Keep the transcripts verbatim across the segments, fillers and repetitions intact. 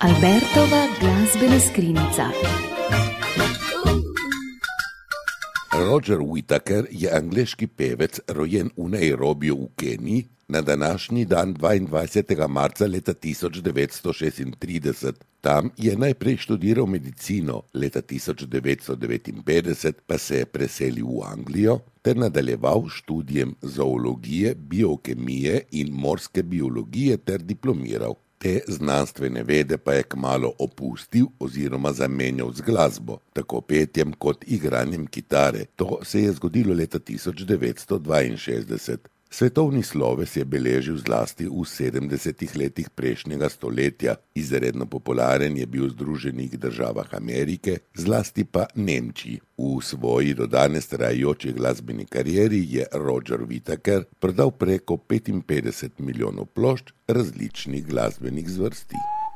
Albertova glazbena skrinjica. Roger Whittaker je angleški pevec, rojen v Nairobiju v Keniji na današnji dan dvaindvajsetega marca leta tisoč devetsto šestintrideset. Tam je najprej študiral medicino, leta tisoč devetsto devetinpetdeset pa se je preselil v Anglijo ter nadaljeval študijem zoologije, biokemije in morske biologije ter diplomiral. Te znanstvene vede pa je kmalu opustil oziroma zamenjal z glasbo, tako petjem kot igranjem kitare. To se je zgodilo leta tisoč devetsto dvainšestdeset. Svetovni sloves je beležil zlasti v sedemdesetih letih prejšnjega stoletja. Izredno popularen je bil v Združenih državah Amerike, zlasti pa Nemčiji. V svoji do danes trajajoči glasbeni karieri je Roger Whittaker prodal preko petinpetdeset milijonov plošč različnih glasbenih zvrsti.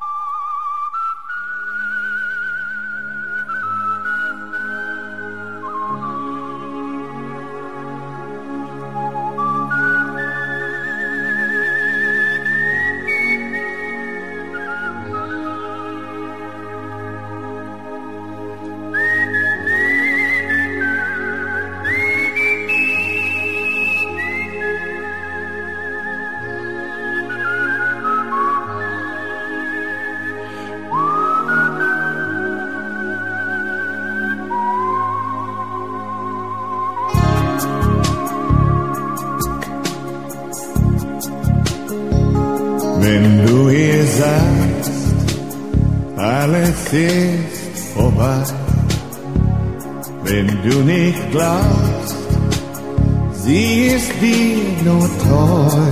Wenn du hier sagst, alles ist vorbei, wenn du nicht glaubst, sie ist dir nur treu,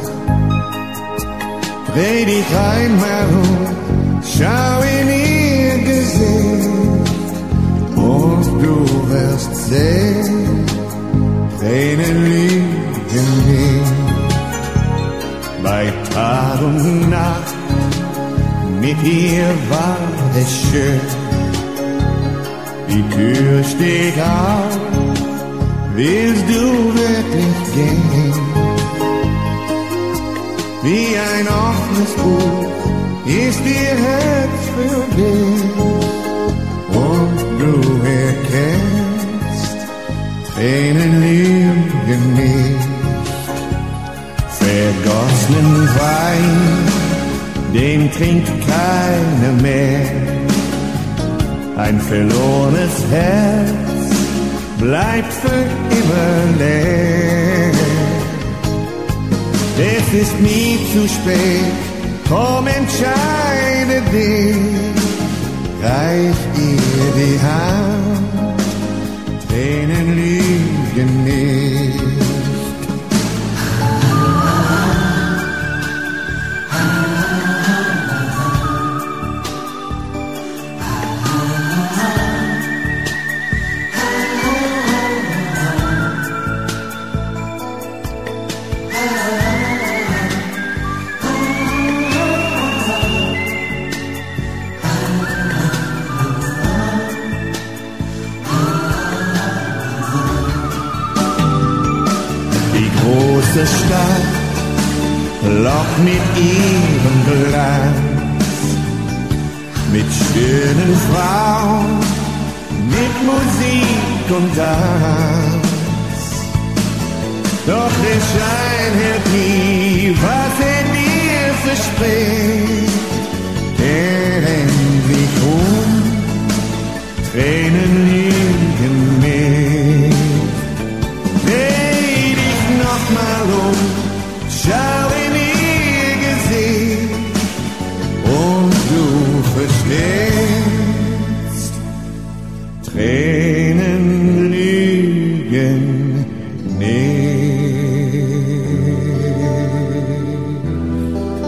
dreh dich einmal um, schau in ihr Gesicht und du wirst sehen, Tränen lügen nicht. Bei Tag und Nacht, mit ihr war es schön. Die Tür steht auf, willst du wirklich gehen? Wie ein offenes Buch ist ihr Herz für dich. Und du erkennst, Tränen lügen nicht. Vergossenen Wein, den trinkt keiner mehr. Ein verlorenes Herz bleibt für immer leer. Es ist nie zu spät, komm, entscheide dich. Reich ihr die Hand, Tränen lügen nicht. Die Stadt lockt mit ihrem Glanz, mit schönen Frauen, mit Musik und Tanz. Doch der Schein hält nie, was er dir verspricht. Er rennt sich um, Tränen lügen nicht. Mal um, schau in ihr Gesicht und du verstehst, Tränen lügen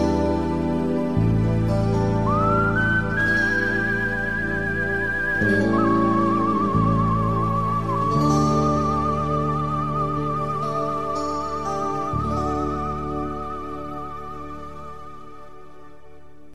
nicht.